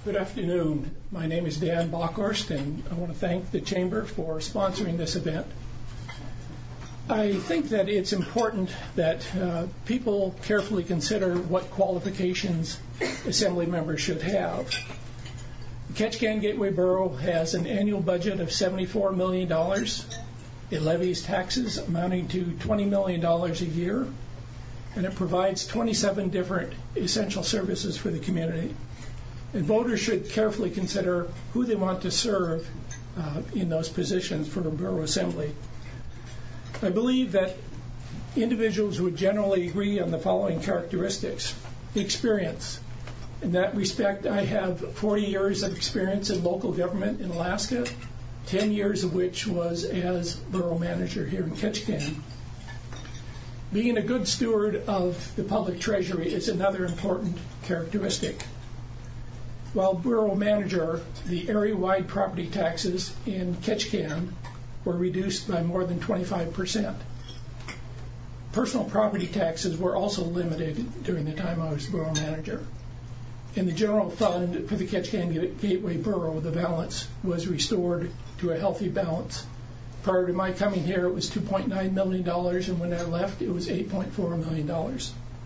Good afternoon. My name is Dan Bockhorst, and I want to thank the Chamber for sponsoring this event. I think that it's important that people carefully consider what qualifications Assembly members should have. The Ketchikan Gateway Borough has an annual budget of $74 million. It levies taxes amounting to $20 million a year, and it provides 27 different essential services for the community. And voters should carefully consider who they want to serve in those positions for a borough assembly. I believe that individuals would generally agree on the following characteristics. Experience. In that respect, I have 40 years of experience in local government in Alaska, 10 years of which was as borough manager here in Ketchikan. Being a good steward of the public treasury is another important characteristic. While borough manager, the area-wide property taxes in Ketchikan were reduced by more than 25%. Personal property taxes were also limited during the time I was borough manager. In the general fund for the Ketchikan Gateway Borough, the balance was restored to a healthy balance. Prior to my coming here, it was $2.9 million, and when I left, it was $8.4 million.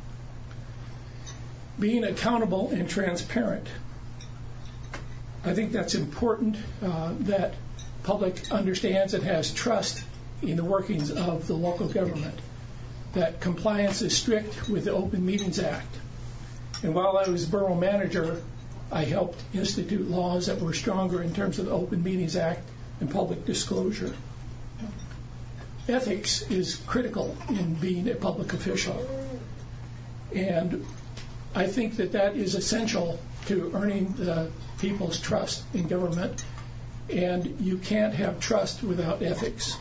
Being accountable and transparent. I think that's important that public understands and has trust in the workings of the local government, that compliance is strict with the Open Meetings Act. And while I was borough manager, I helped institute laws that were stronger in terms of the Open Meetings Act and public disclosure. Ethics is critical in being a public official. And I think that that is essential to earning the people's trust in government, and you can't have trust without ethics.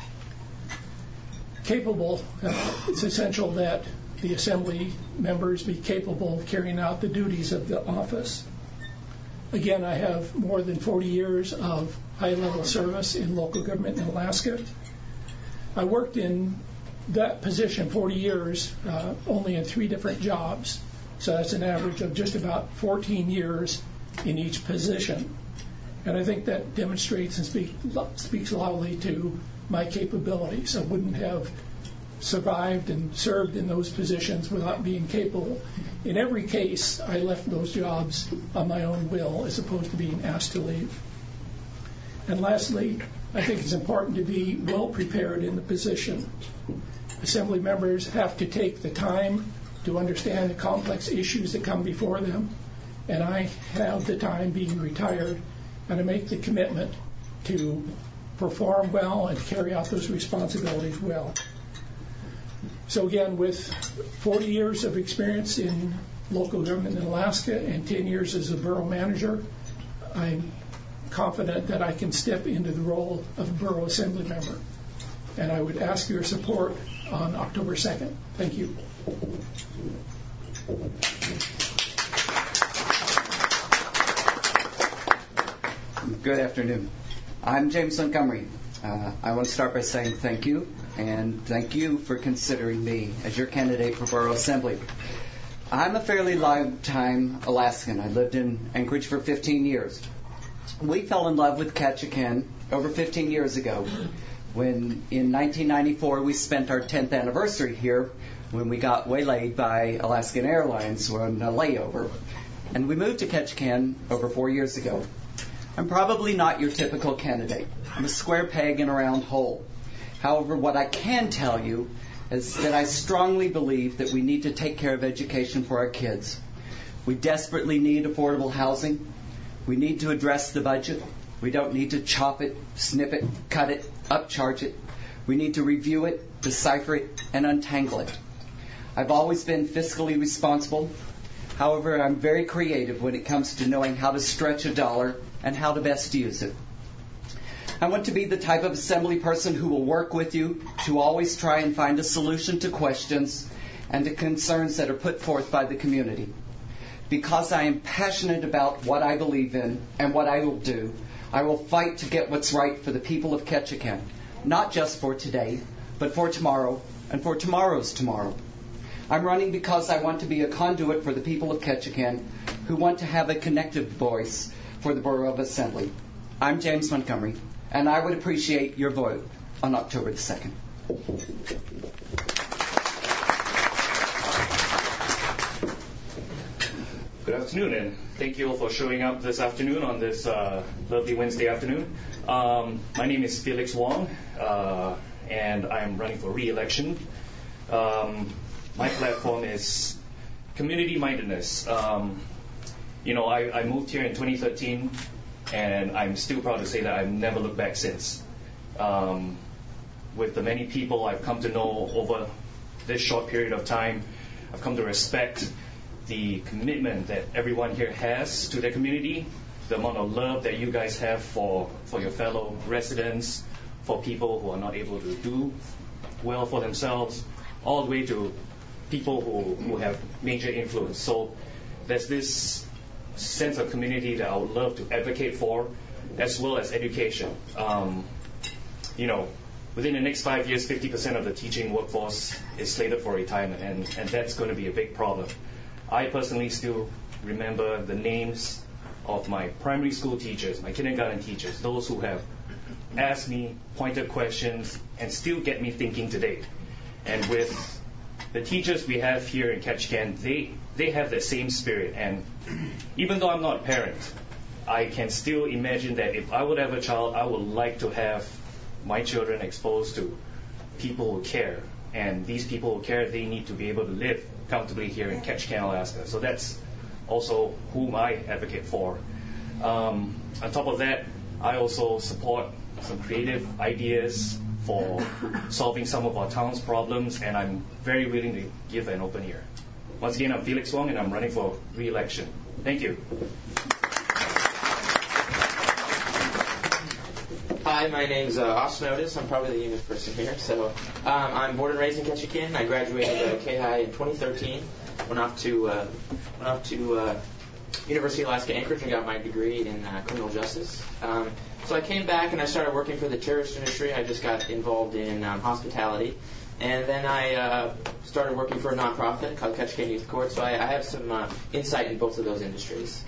Capable, it's essential that the assembly members be capable of carrying out the duties of the office. Again, I have more than 40 years of high-level service in local government in Alaska. I worked in that position 40 years, only in 3 different jobs. So that's an average of just about 14 years in each position. And I think that demonstrates and speaks loudly to my capabilities. I wouldn't have survived and served in those positions without being capable. In every case, I left those jobs on my own will as opposed to being asked to leave. And lastly, I think it's important to be well prepared in the position. Assembly members have to take the time to understand the complex issues that come before them, and I have the time being retired, and I make the commitment to perform well and carry out those responsibilities well. So again, with 40 years of experience in local government in Alaska and 10 years as a borough manager, I'm confident that I can step into the role of a borough assembly member. And I would ask your support on October 2nd. Thank you. Good afternoon. I'm James Montgomery. I want to start by saying thank you, and thank you for considering me as your candidate for Borough Assembly. I'm a fairly long-time Alaskan. I lived in Anchorage for 15 years. We fell in love with Ketchikan over 15 years ago when, in 1994, we spent our 10th anniversary here when we got waylaid by Alaskan Airlines on a layover. And we moved to Ketchikan over 4 years ago. I'm probably not your typical candidate. I'm a square peg in a round hole. However, what I can tell you is that I strongly believe that we need to take care of education for our kids. We desperately need affordable housing. We need to address the budget. We don't need to chop it, snip it, cut it, upcharge it. We need to review it, decipher it, and untangle it. I've always been fiscally responsible. However, I'm very creative when it comes to knowing how to stretch a dollar and how to best use it. I want to be the type of assembly person who will work with you to always try and find a solution to questions and to concerns that are put forth by the community. Because I am passionate about what I believe in and what I will do, I will fight to get what's right for the people of Ketchikan, not just for today, but for tomorrow and for tomorrow's tomorrow. I'm running because I want to be a conduit for the people of Ketchikan who want to have a connected voice for the Borough of Assembly. I'm James Montgomery, and I would appreciate your vote on October the 2nd. Good afternoon, and thank you all for showing up this afternoon on this lovely Wednesday afternoon. My name is Felix Wong, and I'm running for re-election. My platform is community mindedness. I moved here in 2013, and I'm still proud to say that I've never looked back since. With the many people I've come to know over this short period of time, I've come to respect the commitment that everyone here has to their community, the amount of love that you guys have for your fellow residents, for people who are not able to do well for themselves, all the way to people who have major influence. So there's this sense of community that I would love to advocate for, as well as education. Within the next 5 years, 50% of the teaching workforce is slated for retirement, and that's going to be a big problem. I personally still remember the names of my primary school teachers, my kindergarten teachers, those who have asked me pointed questions and still get me thinking today. And with the teachers we have here in Ketchikan, they have the same spirit. And even though I'm not a parent, I can still imagine that if I would have a child, I would like to have my children exposed to people who care. And these people who care, they need to be able to live comfortably here in Ketchikan, Alaska. So that's also whom I advocate for. On top of that, I also support some creative ideas for solving some of our town's problems, and I'm very willing to give an open ear. Once again, I'm Felix Wong, and I'm running for re-election. Thank you. Hi, my name's Austin Otis. I'm probably the youngest person here. So I'm born and raised in Ketchikan. I graduated K-High in 2013. Went off to University of Alaska Anchorage and got my degree in criminal justice. So I came back and I started working for the tourist industry. I just got involved in hospitality. And then I started working for a nonprofit called Ketchikan Youth Court. So I have some insight in both of those industries.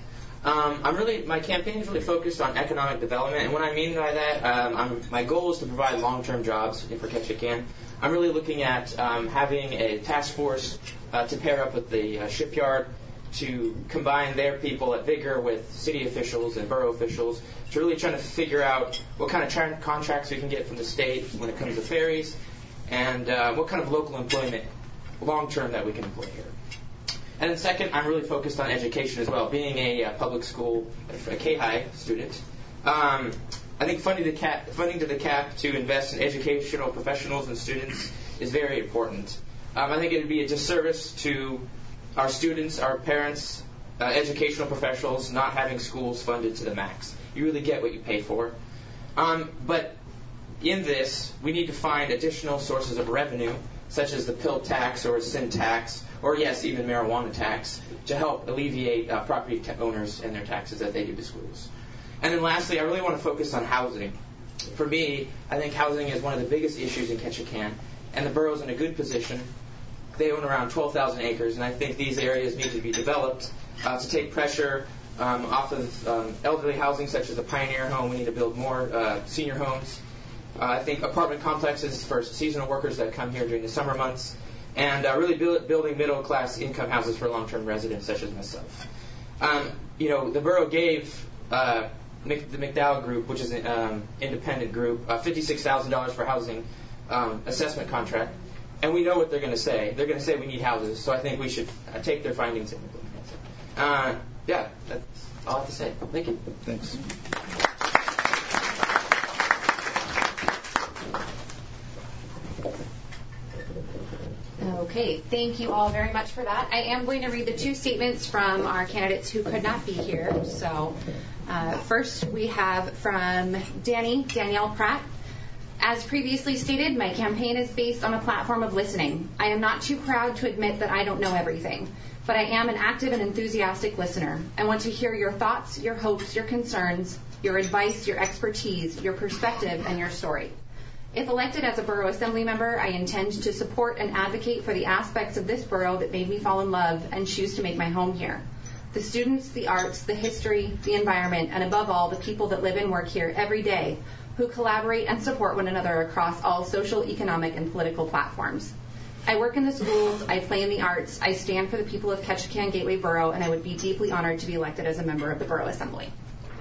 My campaign is really focused on economic development, and what I mean by that, my goal is to provide long-term jobs for Ketchikan. I'm really looking at having a task force to pair up with the shipyard to combine their people at Vigor with city officials and borough officials to really try to figure out what kind of contracts we can get from the state when it comes to ferries and what kind of local employment long-term that we can employ here. And then second, I'm really focused on education as well. Being a public school, a K-High student, I think funding to the CAP to invest in educational professionals and students is very important. I think it would be a disservice to our students, our parents, educational professionals not having schools funded to the max. You really get what you pay for. But in this, we need to find additional sources of revenue, such as the pill tax or sin tax, or yes, even marijuana tax, to help alleviate property owners and their taxes that they do to schools. And then lastly, I really want to focus on housing. For me, I think housing is one of the biggest issues in Ketchikan, and the borough's in a good position. They own around 12,000 acres, and I think these areas need to be developed to take pressure off of elderly housing, such as the Pioneer Home. We need to build more senior homes. I think apartment complexes for seasonal workers that come here during the summer months, and really building middle-class income houses for long-term residents such as myself. The borough gave the McDowell Group, which is an independent group, $56,000 for housing assessment contract, and we know what they're going to say. They're going to say we need houses, so I think we should take their findings and implement it. That's all I have to say. Thank you. Thanks. Okay, thank you all very much for that. I am going to read the two statements from our candidates who could not be here. So first we have from Danielle Pratt. As previously stated, my campaign is based on a platform of listening. I am not too proud to admit that I don't know everything, but I am an active and enthusiastic listener. I want to hear your thoughts, your hopes, your concerns, your advice, your expertise, your perspective, and your story. If elected as a borough assembly member, I intend to support and advocate for the aspects of this borough that made me fall in love and choose to make my home here. The students, the arts, the history, the environment, and above all, the people that live and work here every day who collaborate and support one another across all social, economic, and political platforms. I work in the schools, I play in the arts, I stand for the people of Ketchikan Gateway Borough, and I would be deeply honored to be elected as a member of the Borough Assembly.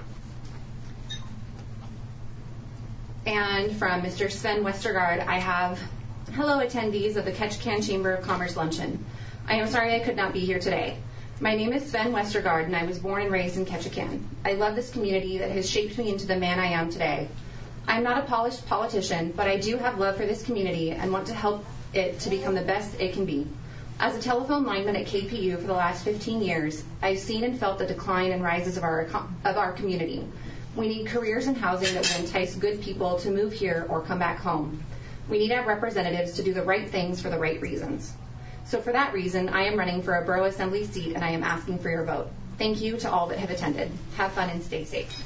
And from Mr. Sven Westergaard, I have, hello attendees of the Ketchikan Chamber of Commerce Luncheon. I am sorry I could not be here today. My name is Sven Westergaard, and I was born and raised in Ketchikan. I love this community that has shaped me into the man I am today. I'm not a polished politician, but I do have love for this community and want to help it to become the best it can be. As a telephone lineman at KPU for the last 15 years, I've seen and felt the decline and rises of our community. We need careers in housing that will entice good people to move here or come back home. We need our representatives to do the right things for the right reasons. So for that reason, I am running for a Borough Assembly seat, and I am asking for your vote. Thank you to all that have attended. Have fun and stay safe.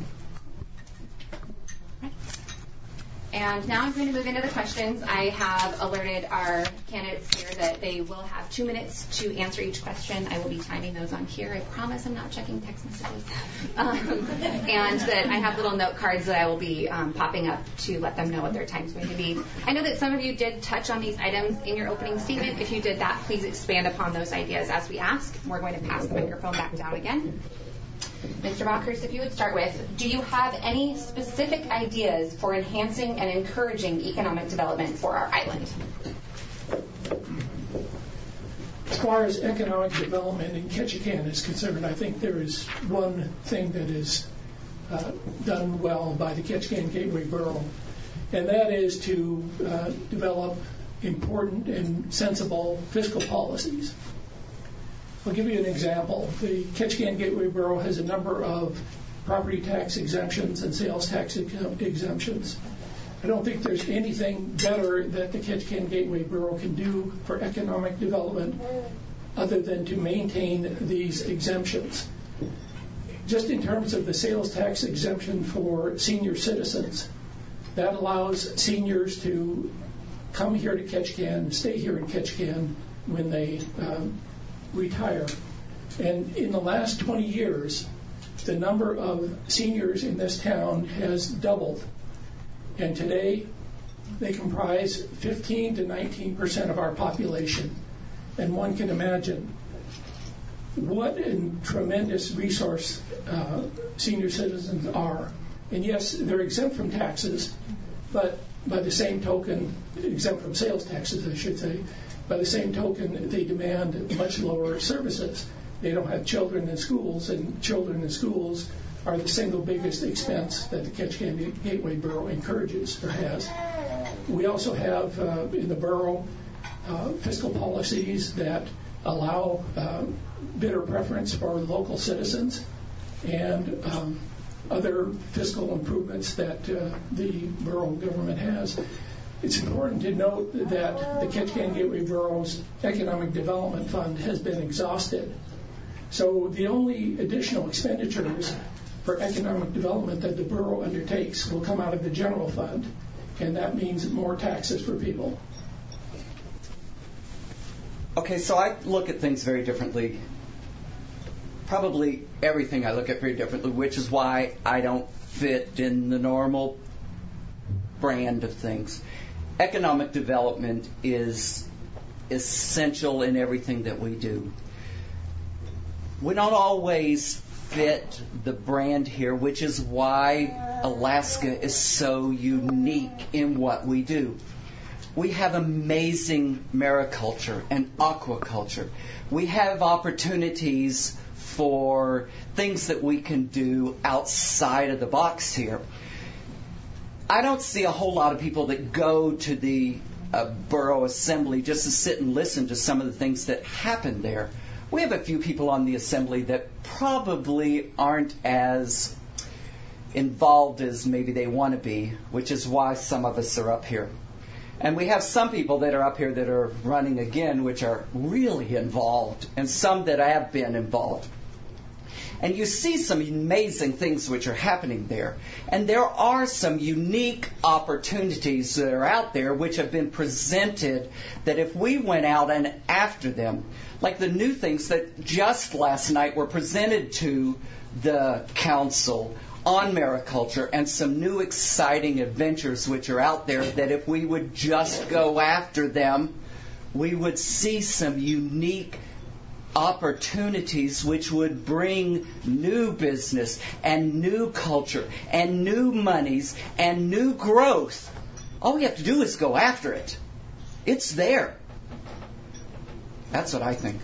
And now I'm going to move into the questions. I have alerted our candidates here that they will have 2 minutes to answer each question. I will be timing those on here. I promise I'm not checking text messages. And that I have little note cards that I will be popping up to let them know what their time's going to be. I know that some of you did touch on these items in your opening statement. If you did that, please expand upon those ideas as we ask. We're going to pass the microphone back down again. Mr. Bockhurst, if you would start with, do you have any specific ideas for enhancing and encouraging economic development for our island? As far as economic development in Ketchikan is concerned, I think there is one thing that is done well by the Ketchikan Gateway Borough, and that is to develop important and sensible fiscal policies. I'll give you an example. The Ketchikan Gateway Borough has a number of property tax exemptions and sales tax exemptions. I don't think there's anything better that the Ketchikan Gateway Borough can do for economic development other than to maintain these exemptions. Just in terms of the sales tax exemption for senior citizens, that allows seniors to come here to Ketchikan, stay here in Ketchikan when they retire. And in the last 20 years, the number of seniors in this town has doubled. And today, they comprise 15 to 19% of our population. And one can imagine what a tremendous resource senior citizens are. And yes, they're exempt from taxes, but by the same token, exempt from sales taxes, I should say, by the same token, they demand much lower services. They don't have children in schools, and children in schools are the single biggest expense that the Ketchikan Gateway Borough encourages or has. We also have in the borough fiscal policies that allow bidder preference for local citizens and other fiscal improvements that the borough government has. It's important to note that the Ketchikan Gateway Borough's Economic Development Fund has been exhausted. So the only additional expenditures for economic development that the borough undertakes will come out of the general fund, and that means more taxes for people. Okay, so I look at things very differently. Probably everything I look at very differently, which is why I don't fit in the normal brand of things. Economic development is essential in everything that we do. We don't always fit the brand here, which is why Alaska is so unique in what we do. We have amazing mariculture and aquaculture. We have opportunities for things that we can do outside of the box here. I don't see a whole lot of people that go to the Borough Assembly just to sit and listen to some of the things that happen there. We have a few people on the Assembly that probably aren't as involved as maybe they want to be, which is why some of us are up here. And we have some people that are up here that are running again, which are really involved, and some that have been involved. And you see some amazing things which are happening there. And there are some unique opportunities that are out there which have been presented that if we went out and after them, like the new things that just last night were presented to the council on mariculture, and some new exciting adventures which are out there that if we would just go after them, we would see some unique opportunities which would bring new business and new culture and new monies and new growth. All we have to do is go after it. It's there. That's what I think.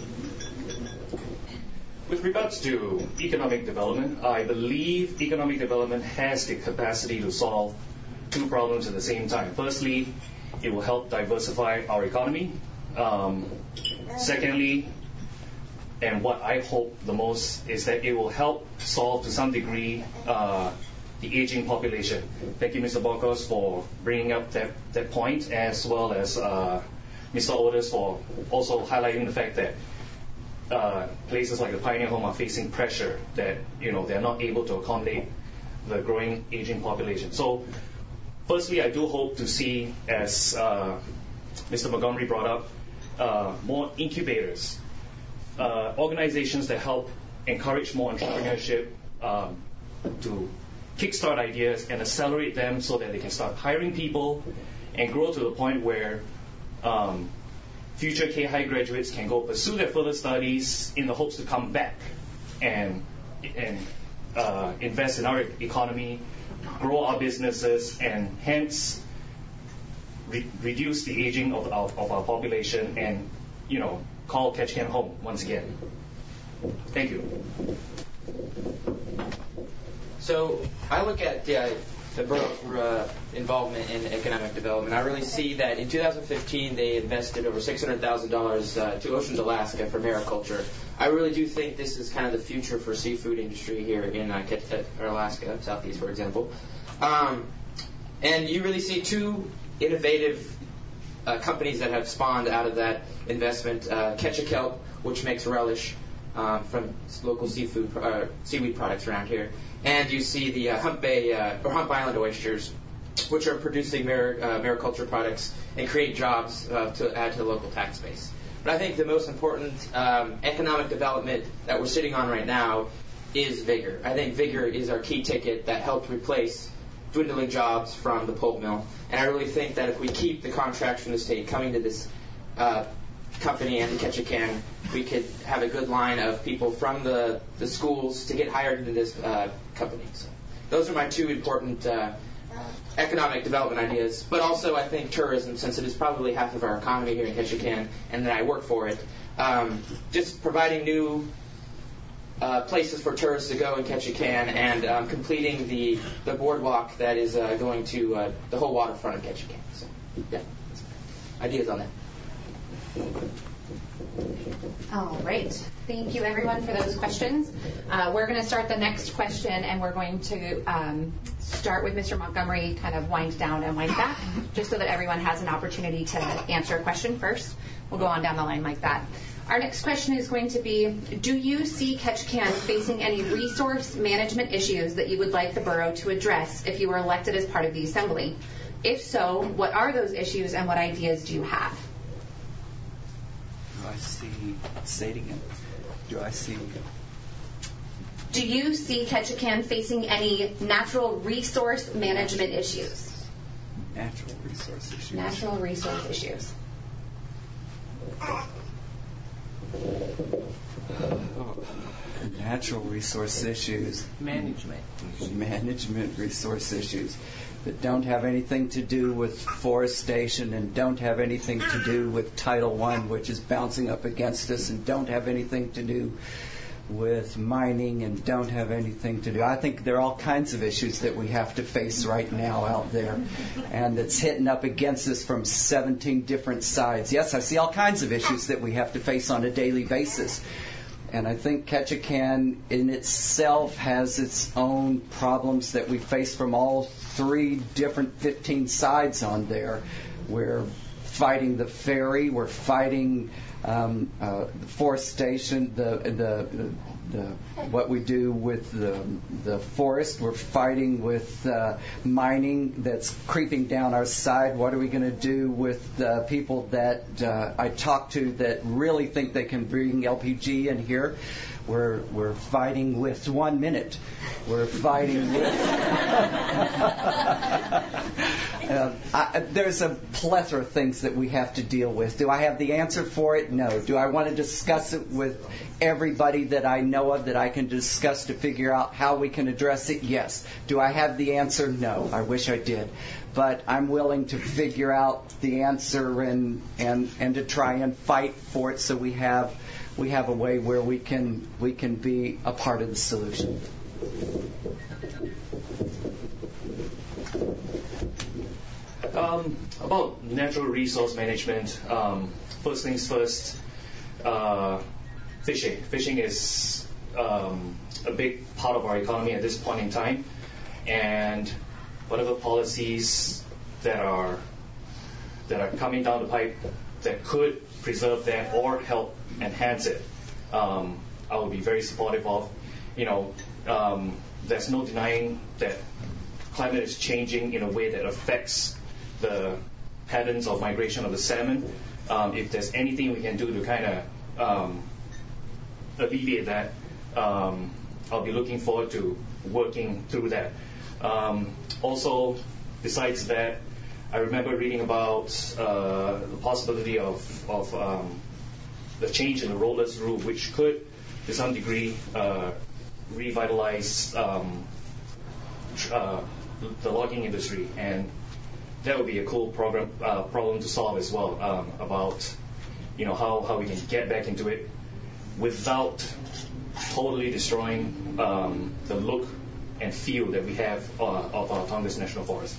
With regards to economic development, I believe economic development has the capacity to solve two problems at the same time. Firstly, it will help diversify our economy. Secondly, and what I hope the most, is that it will help solve to some degree the aging population. Thank you, Mr. Bokos, for bringing up that point, as well as Mr. Otis for also highlighting the fact that places like the Pioneer Home are facing pressure that they're not able to accommodate the growing aging population. So, firstly, I do hope to see, as Mr. Montgomery brought up, more incubators, organizations that help encourage more entrepreneurship, to kickstart ideas and accelerate them so that they can start hiring people and grow to the point where future K-High graduates can go pursue their further studies in the hopes to come back and invest in our economy, grow our businesses, and hence reduce the aging of our population and, call Ketchikan home once again. Thank you. So I look at the borough involvement in economic development. I really see that in 2015 they invested over $600,000 to Oceans, Alaska for mariculture. I really do think this is kind of the future for seafood industry here in Alaska, Southeast, for example. And you really see two innovative companies that have spawned out of that investment. Ketchikelp, which makes relish from local seaweed products around here. And you see the Hump Island oysters, which are producing mariculture products and create jobs to add to the local tax base. But I think the most important economic development that we're sitting on right now is Vigor. I think Vigor is our key ticket that helped replace dwindling jobs from the pulp mill. And I really think that if we keep the contracts from the state coming to this company and to Ketchikan, we could have a good line of people from the schools to get hired into this company. So those are my two important economic development ideas. But also I think tourism, since it is probably half of our economy here in Ketchikan and that I work for it, just providing new places for tourists to go in Ketchikan and completing the boardwalk that is going to the whole waterfront of Ketchikan. So, yeah, ideas on that. All right. Thank you, everyone, for those questions. We're going to start the next question, and we're going to start with Mr. Montgomery, kind of wind down and wind back, just so that everyone has an opportunity to answer a question first. We'll go on down the line like that. Our next question is going to be, do you see Ketchikan facing any resource management issues that you would like the borough to address if you were elected as part of the assembly? If so, what are those issues and what ideas do you have? Do you see Ketchikan facing any natural resource management issues? Natural resource issues. Natural resource issues. Natural resource issues. Management resource issues that don't have anything to do with forestation and don't have anything to do with Title I, which is bouncing up against us, and don't have anything to do with mining and don't have anything to do. I think there are all kinds of issues that we have to face right now out there, and that's hitting up against us from 17 different sides. Yes, I see all kinds of issues that we have to face on a daily basis. And I think Ketchikan in itself has its own problems that we face from all 3 different 15 sides on there. We're fighting the ferry, we're fighting forestation, the what we do with the forest. We're fighting with mining that's creeping down our side. What are we going to do with people that I talk to that really think they can bring LPG in here? We're fighting with 1 minute. We're fighting with. There's a plethora of things that we have to deal with. Do I have the answer for it? No. Do I want to discuss it with everybody that I know of that I can discuss to figure out how we can address it? Yes. Do I have the answer? No. I wish I did. But I'm willing to figure out the answer and to try and fight for it so we have a way where we can be a part of the solution. About natural resource management, first things first, fishing. Fishing is a big part of our economy at this point in time, and whatever policies that are coming down the pipe that could preserve that or help enhance it, I would be very supportive of. There's no denying that climate is changing in a way that affects the patterns of migration of the salmon. If there's anything we can do to kind of alleviate that, I'll be looking forward to working through that. Also, besides that, I remember reading about the possibility of the change in the rollers rule, which could, to some degree, revitalize the logging industry, and that would be a cool problem to solve as well. About how we can get back into it without totally destroying the look and feel that we have of our Tongass National Forest.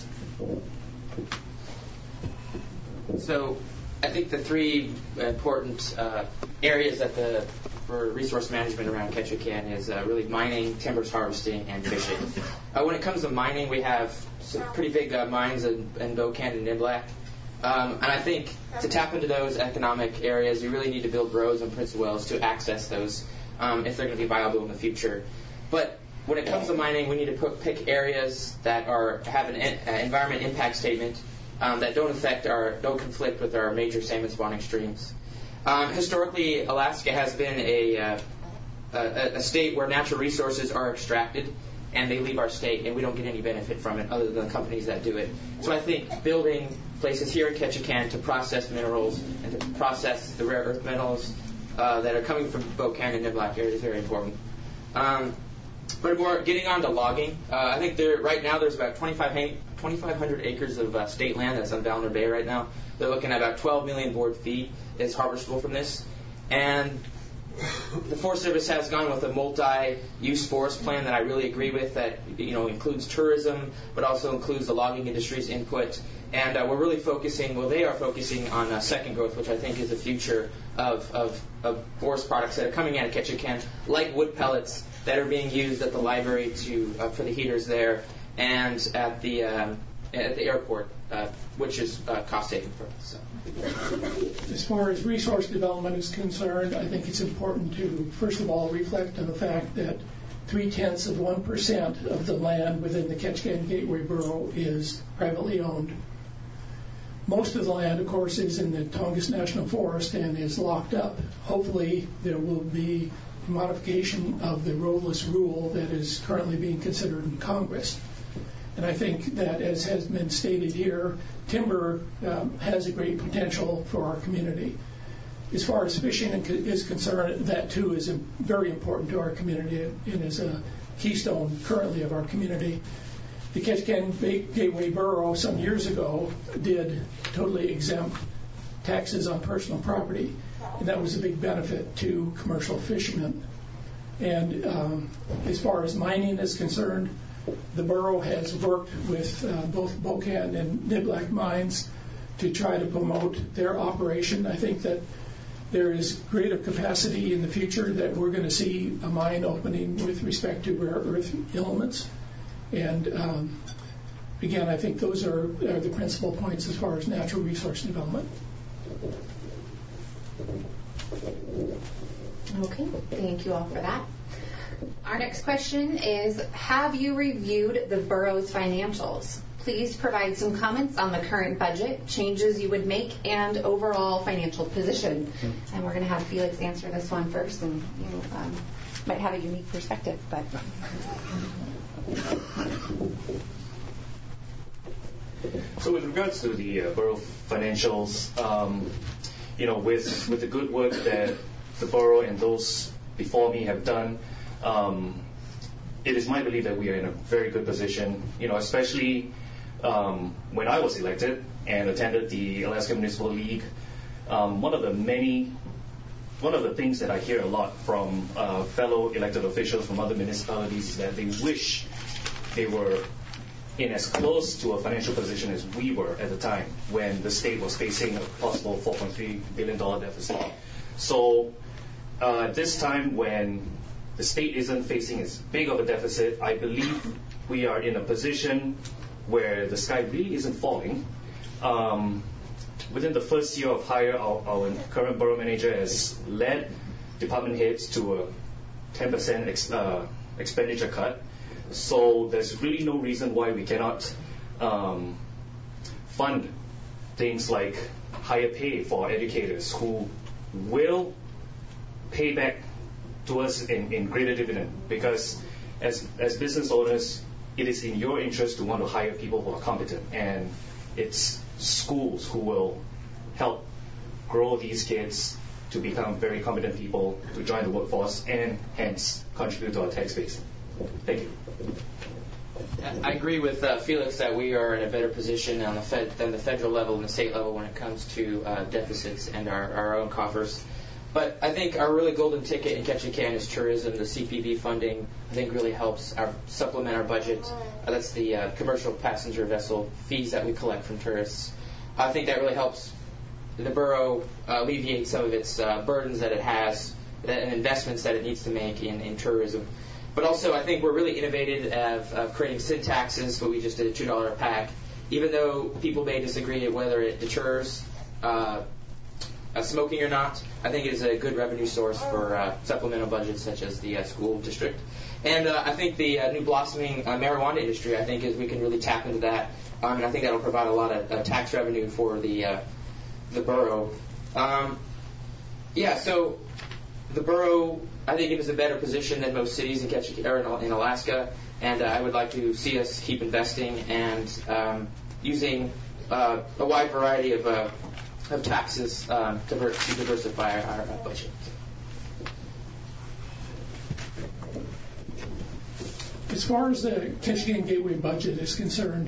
So I think the three important areas for resource management around Ketchikan is really mining, timbers harvesting, and fishing. When it comes to mining, we have some pretty big mines in Bocan and Niblack. And I think to tap into those economic areas, you really need to build roads and Prince Wells to access those if they're going to be viable in the future. But when it comes to mining, we need to pick areas that have an environment impact statement that don't conflict with our major salmon spawning streams. Historically, Alaska has been a state where natural resources are extracted and they leave our state, and we don't get any benefit from it other than the companies that do it. So I think building places here in Ketchikan to process minerals and to process the rare earth metals that are coming from Bocan and Niblack area is very important. But more getting on to logging, I think right now there's about 2,500 acres of state land that's on Valner Bay right now. They're looking at about 12 million board feet is harvestable from this. And the Forest Service has gone with a multi-use forest plan that I really agree with, that includes tourism, but also includes the logging industry's input. And we're really they are focusing on second growth, which I think is the future of forest products that are coming out of Ketchikan, like wood pellets that are being used at the library for the heaters there, and at the airport, which is cost saving for us. So. As far as resource development is concerned, I think it's important to, first of all, reflect on the fact that 0.3% of the land within the Ketchikan Gateway Borough is privately owned. Most of the land, of course, is in the Tongass National Forest and is locked up. Hopefully, there will be modification of the roadless rule that is currently being considered in Congress. And I think that, as has been stated here, timber has a great potential for our community. As far as fishing is concerned, that too is very important to our community and is a keystone currently of our community. The Ketchikan Gateway Borough some years ago did totally exempt taxes on personal property, and that was a big benefit to commercial fishermen. And as far as mining is concerned, the borough has worked with both Bocan and Niblack mines to try to promote their operation. I think that there is greater capacity in the future that we're going to see a mine opening with respect to rare earth elements. And again, I think those are the principal points as far as natural resource development. Okay, thank you all for that. Our next question is, have you reviewed the borough's financials? Please provide some comments on the current budget, changes you would make, and overall financial position. And we're going to have Felix answer this one first, and you might have a unique perspective. But So with regards to the borough financials, with the good work that the borough and those before me have done, it is my belief that we are in a very good position, especially when I was elected and attended the Alaska Municipal League. One of the things that I hear a lot from fellow elected officials from other municipalities is that they wish they were in as close to a financial position as we were at the time when the state was facing a possible $4.3 billion deficit. So this time when the state isn't facing as big of a deficit, I believe we are in a position where the sky really isn't falling. Within the first year of hire, our current borough manager has led department heads to a 10% expenditure cut. So there's really no reason why we cannot fund things like higher pay for our educators who will pay back to us in greater dividend. Because as business owners, it is in your interest to want to hire people who are competent. And it's schools who will help grow these kids to become very competent people to join the workforce and hence contribute to our tax base. Thank you. I agree with Felix that we are in a better position than the federal level and the state level when it comes to deficits and our own coffers. But I think our really golden ticket in Ketchikan is tourism. The CPV funding, I think, really helps supplement our budget. That's the commercial passenger vessel fees that we collect from tourists. I think that really helps the borough alleviate some of its burdens that it has and investments that it needs to make in tourism. But also, I think we're really innovative of creating sin taxes, but we just did a $2 a pack. Even though people may disagree whether it deters smoking or not, I think it is a good revenue source for supplemental budgets such as the school district. And I think the new blossoming marijuana industry, I think, is we can really tap into that. And I think that will provide a lot of tax revenue for the borough. So the borough, I think, is in a better position than most cities in Alaska, and I would like to see us keep investing and using a wide variety of taxes to diversify our budget. As far as the Ketchikan Gateway budget is concerned,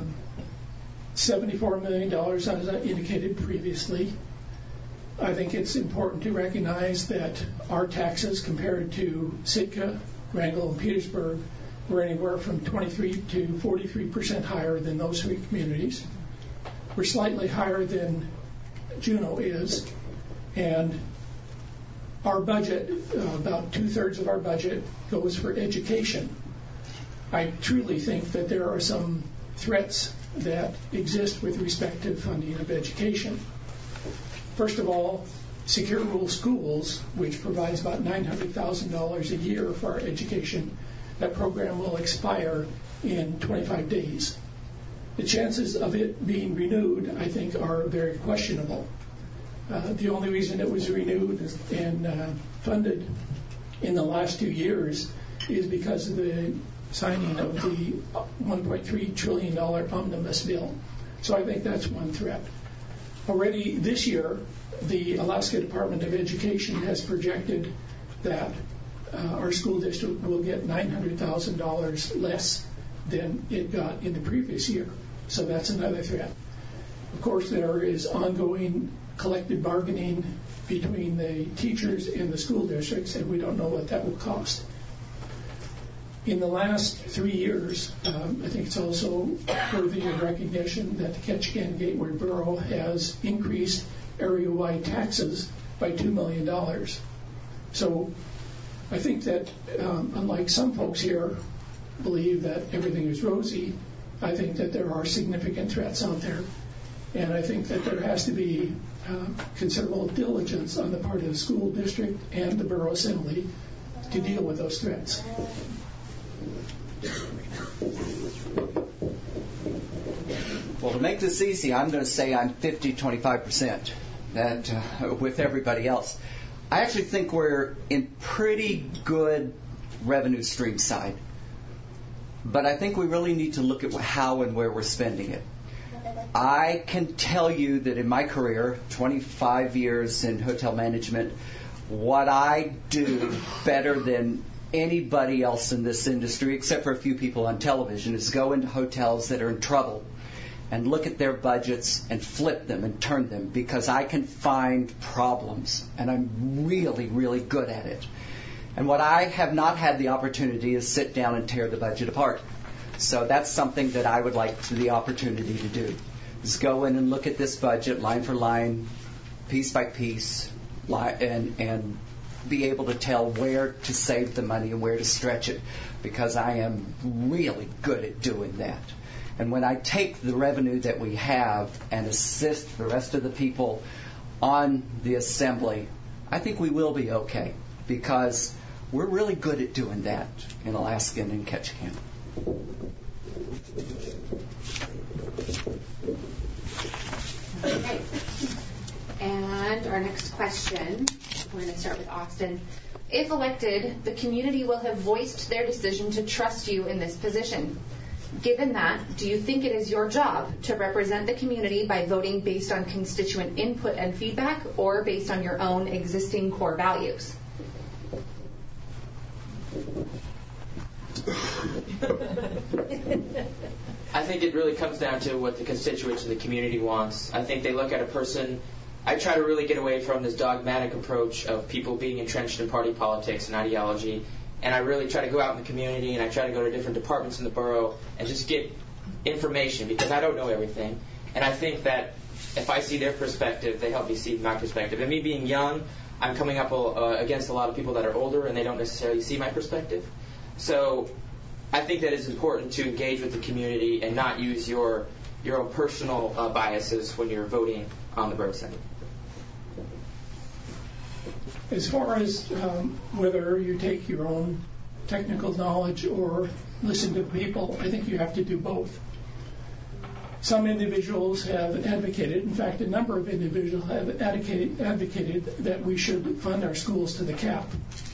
$74 million, as I indicated previously. I think it's important to recognize that our taxes compared to Sitka, Wrangell, and Petersburg were anywhere from 23 to 43% higher than those three communities. We're slightly higher than Juneau is, and our budget, about 2/3 of our budget, goes for education. I truly think that there are some threats that exist with respect to funding of education. First of all, Secure Rule Schools, which provides about $900,000 a year for our education, that program will expire in 25 days. The chances of it being renewed, I think, are very questionable. The only reason it was renewed and funded in the last 2 years is because of the signing of the $1.3 trillion omnibus bill. So I think that's one threat. Already this year, the Alaska Department of Education has projected that our school district will get $900,000 less than it got in the previous year. So that's another threat. Of course, there is ongoing collective bargaining between the teachers and the school districts, and we don't know what that will cost. In the last 3 years, I think it's also worthy of recognition that the Ketchikan Gateway Borough has increased area-wide taxes by $2 million. So I think that unlike some folks here believe that everything is rosy, I think that there are significant threats out there. And I think that there has to be considerable diligence on the part of the school district and the Borough Assembly to deal with those threats. Well, to make this easy, I'm going to say I'm 50-25% that with everybody else. I actually think we're in pretty good revenue stream side. But I think we really need to look at how and where we're spending it. I can tell you that in my career, 25 years in hotel management, what I do better than anybody else in this industry, except for a few people on television, is go into hotels that are in trouble and look at their budgets and flip them and turn them, because I can find problems, and I'm really, really good at it. And what I have not had the opportunity is sit down and tear the budget apart. So that's something that I would like the opportunity to do, is go in and look at this budget line for line, piece by piece, and be able to tell where to save the money and where to stretch it, because I am really good at doing that. And when I take the revenue that we have and assist the rest of the people on the assembly, I think we will be okay, because we're really good at doing that in Alaskan and Ketchikan. Okay. And our next question, we're going to start with Austin. If elected, the community will have voiced their decision to trust you in this position. Given that, do you think it is your job to represent the community by voting based on constituent input and feedback, or based on your own existing core values? I think it really comes down to what the constituents of the community wants. I think they look at a person. I try to really get away from this dogmatic approach of people being entrenched in party politics and ideology, and I really try to go out in the community, and I try to go to different departments in the borough and just get information, because I don't know everything. And I think that if I see their perspective, they help me see my perspective. And me being young, I'm coming up against a lot of people that are older, and they don't necessarily see my perspective. So I think that it's important to engage with the community and not use your own personal biases when you're voting on the Borough Assembly. As far as whether you take your own technical knowledge or listen to people, I think you have to do both. Some individuals have advocated, in fact, a number of individuals have advocated that we should fund our schools to the cap.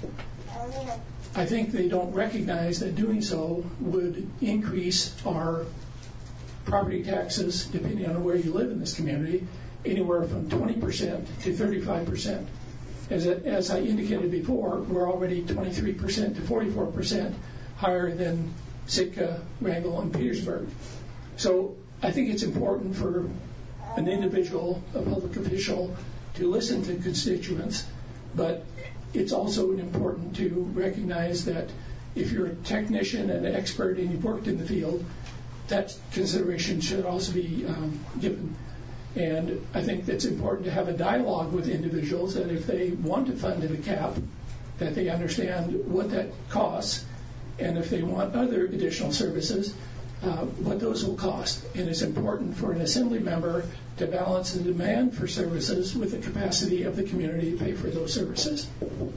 I think they don't recognize that doing so would increase our property taxes, depending on where you live in this community, anywhere from 20% to 35%. As I indicated before, we're already 23% to 44% higher than Sitka, Wrangell, and Petersburg. So I think it's important for an individual, a public official, to listen to constituents, but it's also important to recognize that if you're a technician and an expert and you've worked in the field, that consideration should also be given. And I think it's important to have a dialogue with individuals that if they want to fund to the cap, that they understand what that costs, and if they want other additional services, what those will cost. And it's important for an assembly member to balance the demand for services with the capacity of the community to pay for those services.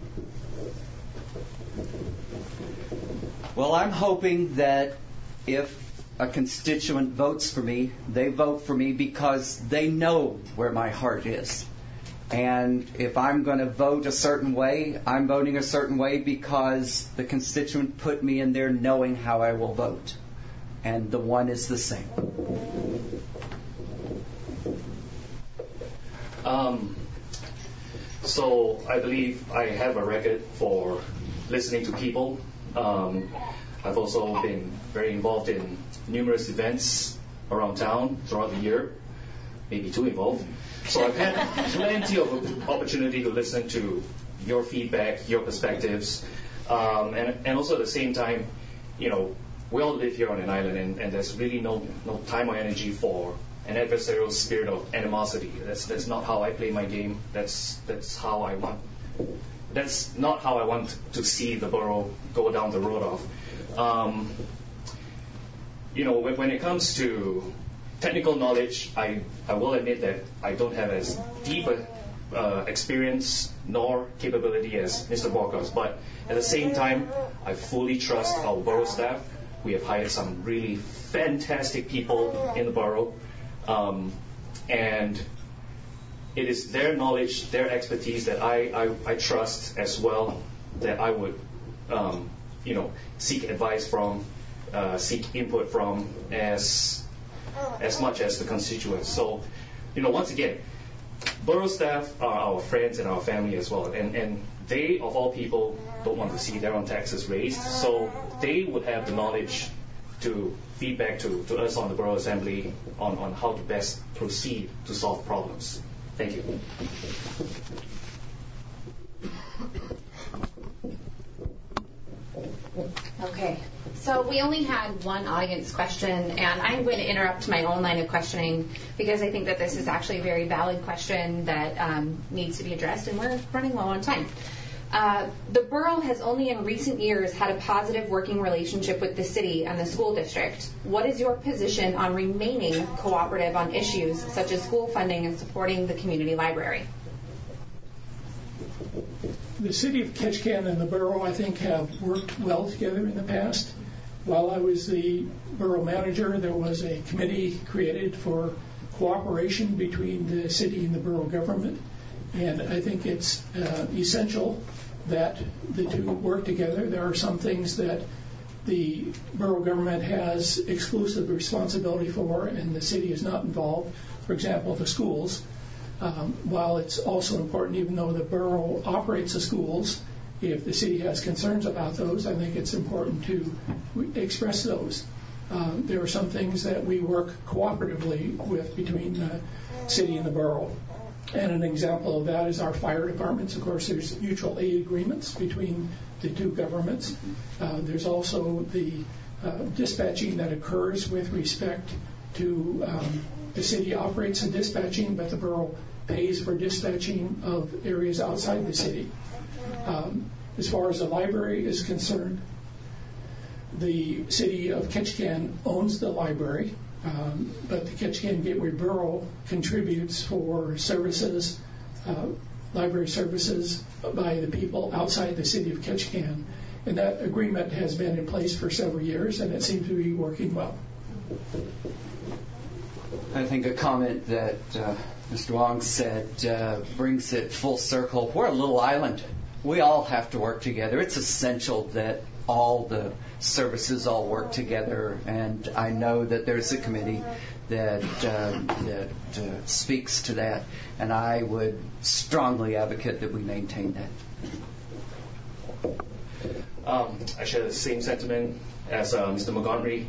Well, I'm hoping that if a constituent votes for me, they vote for me because they know where my heart is. And if I'm going to vote a certain way, I'm voting a certain way because the constituent put me in there knowing how I will vote. And the one is the same. So I believe I have a record for listening to people. I've also been very involved in numerous events around town throughout the year, maybe too involved. So I've had plenty of opportunity to listen to your feedback, your perspectives, and also at the same time, we all live here on an island, and there's really no time or energy for an adversarial spirit of animosity. That's not how I play my game. That's how I want. That's not how I want to see the borough go down the road of. When it comes to technical knowledge, I will admit that I don't have as deep experience nor capability as Mr. Borkos, but at the same time, I fully trust our borough staff. We have hired some really fantastic people in the borough, and it is their knowledge, their expertise that I trust as well, that I would seek advice from, seek input from as much as the constituents. So, once again, borough staff are our friends and our family as well, and they, of all people, don't want to see their own taxes raised, so they would have the knowledge to feedback to us on the Borough Assembly on how to best proceed to solve problems. Thank you. Okay, so we only had one audience question, and I'm going to interrupt my own line of questioning because I think that this is actually a very valid question that needs to be addressed, and we're running low on time. The borough has only in recent years had a positive working relationship with the city and the school district. What is your position on remaining cooperative on issues such as school funding and supporting the community library? The city of Ketchikan and the borough, I think, have worked well together in the past. While I was the borough manager, there was a committee created for cooperation between the city and the borough government. And I think it's essential that the two work together. There are some things that the borough government has exclusive responsibility for and the city is not involved. For example, the schools. While it's also important, even though the borough operates the schools, if the city has concerns about those, I think it's important to express those. There are some things that we work cooperatively with between the city and the borough. And an example of that is our fire departments. Of course, there's mutual aid agreements between the two governments. There's also the dispatching that occurs with respect to the city operates the dispatching, but the borough pays for dispatching of areas outside the city. As far as the library is concerned, the city of Ketchikan owns the library, but the Ketchikan Gateway Borough contributes for services, library services by the people outside the city of Ketchikan. And that agreement has been in place for several years, and it seems to be working well. I think a comment that Mr. Wong said brings it full circle. We're a little island. We all have to work together. It's essential that all the services all work together, and I know that there's a committee that speaks to that, and I would strongly advocate that we maintain that. I share the same sentiment as Mr. Montgomery.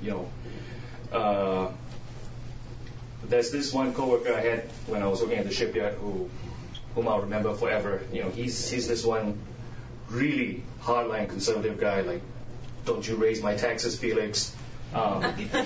There's this one coworker I had when I was working at the shipyard whom I'll remember forever. He's this one really hardline conservative guy, like, don't you raise my taxes, Felix. And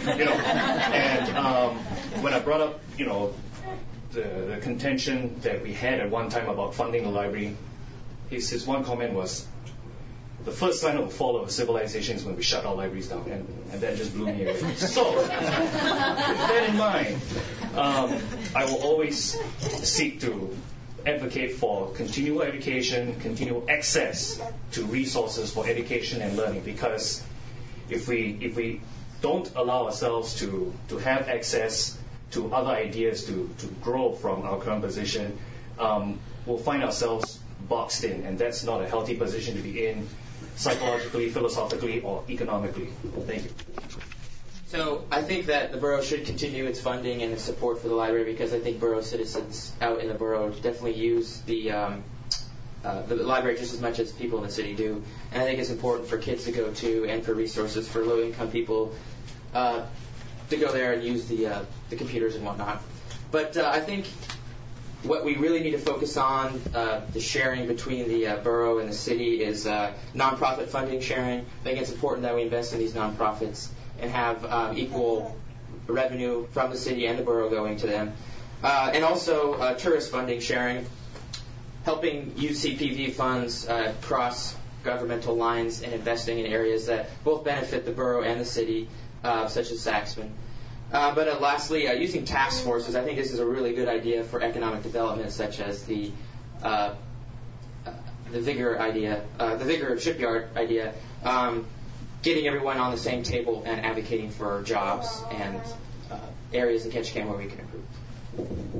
when I brought up, the contention that we had at one time about funding the library, his one comment was, the first sign of the fall of a civilization is when we shut our libraries down, and that just blew me away. So, with that in mind, I will always seek to advocate for continual education, continual access to resources for education and learning, because if we don't allow ourselves to have access to other ideas to grow from our current position, we'll find ourselves boxed in, and that's not a healthy position to be in, psychologically, philosophically, or economically. Thank you. So I think that the borough should continue its funding and its support for the library, because I think borough citizens out in the borough definitely use the library just as much as people in the city do. And I think it's important for kids to go to, and for resources for low-income people to go there and use the computers and whatnot. But I think what we really need to focus on, the sharing between the borough and the city, is nonprofit funding sharing. I think it's important that we invest in these nonprofits and have equal revenue from the city and the borough going to them. And also tourist funding sharing, helping UCPV funds cross governmental lines and investing in areas that both benefit the borough and the city, such as Saxman. But lastly, using task forces. I think this is a really good idea for economic development, such as the the Vigor Shipyard idea, getting everyone on the same table and advocating for jobs and areas in Ketchikan where we can improve.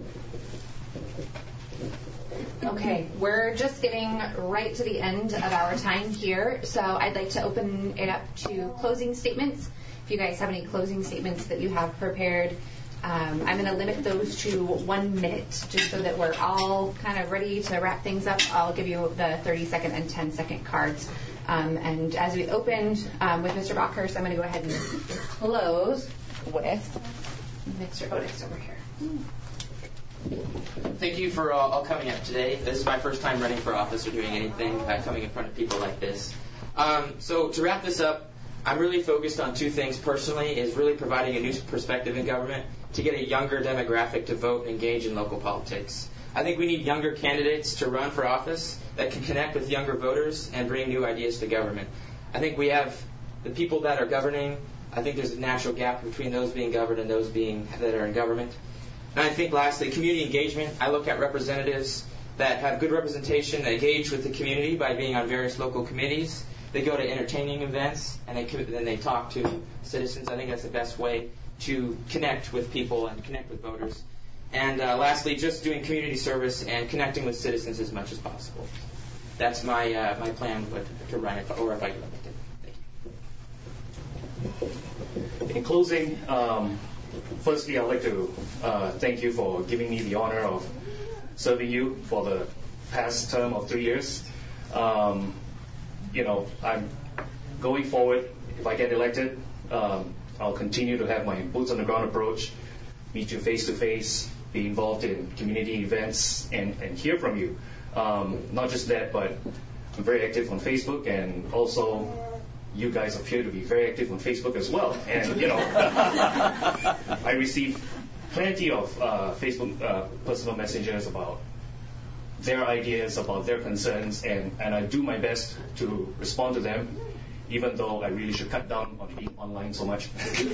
Okay, we're just getting right to the end of our time here, so I'd like to open it up to closing statements. If you guys have any closing statements that you have prepared, I'm going to limit those to 1 minute, just so that we're all kind of ready to wrap things up. I'll give you the 30-second and 10-second cards. And as we opened with Mr. Bockhurst, I'm going to go ahead and close with Mr. Otis over here. Thank you for all coming up today. This is my first time running for office or doing anything, coming in front of people like this. So to wrap this up, I'm really focused on two things personally, is really providing a new perspective in government to get a younger demographic to vote and engage in local politics. I think we need younger candidates to run for office that can connect with younger voters and bring new ideas to government. I think we have the people that are governing. I think there's a natural gap between those being governed and those that are in government. And I think lastly, community engagement. I look at representatives that have good representation, that engage with the community by being on various local committees. They go to entertaining events, and then they talk to citizens. I think that's the best way to connect with people and connect with voters. And lastly, just doing community service and connecting with citizens as much as possible. That's my my plan to run if I get elected. Thank you. In closing, firstly, I'd like to thank you for giving me the honor of serving you for the past term of 3 years. I'm going forward. If I get elected, I'll continue to have my boots on the ground approach, meet you face to face, be involved in community events, and hear from you. Not just that, but I'm very active on Facebook, and also you guys appear to be very active on Facebook as well. And, I receive plenty of Facebook personal messages about their ideas, about their concerns, and I do my best to respond to them, even though I really should cut down on being online so much.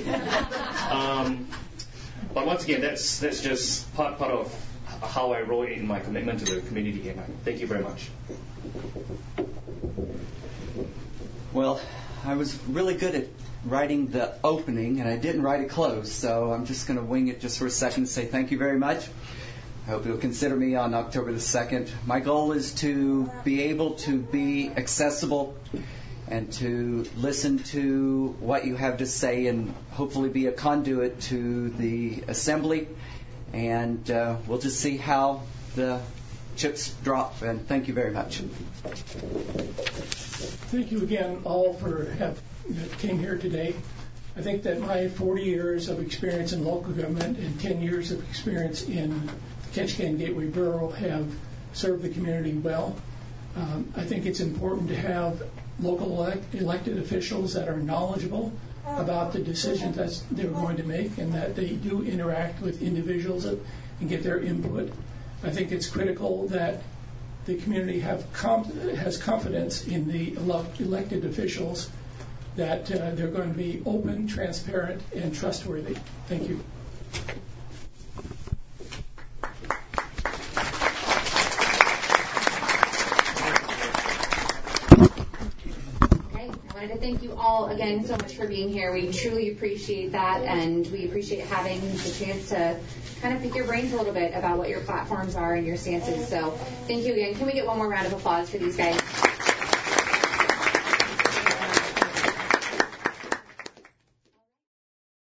But once again, that's just part of how I roll in my commitment to the community, and I thank you very much. Well, I was really good at writing the opening, and I didn't write a close, so I'm just going to wing it just for a second and say thank you very much. I hope you'll consider me on October the 2nd. My goal is to be able to be accessible and to listen to what you have to say and hopefully be a conduit to the assembly. And we'll just see how the chips drop. And thank you very much. Thank you again all that came here today. I think that my 40 years of experience in local government and 10 years of experience in Ketchikan Gateway Borough have served the community well. I think it's important to have local elected officials that are knowledgeable about the decisions that they're going to make and that they do interact with individuals and get their input. I think it's critical that the community has confidence in the elected officials that they're going to be open, transparent, and trustworthy. Thank you. I wanted to thank you all again so much for being here. We truly appreciate that, and we appreciate having the chance to kind of pick your brains a little bit about what your platforms are and your stances. So thank you again. Can we get one more round of applause for these guys?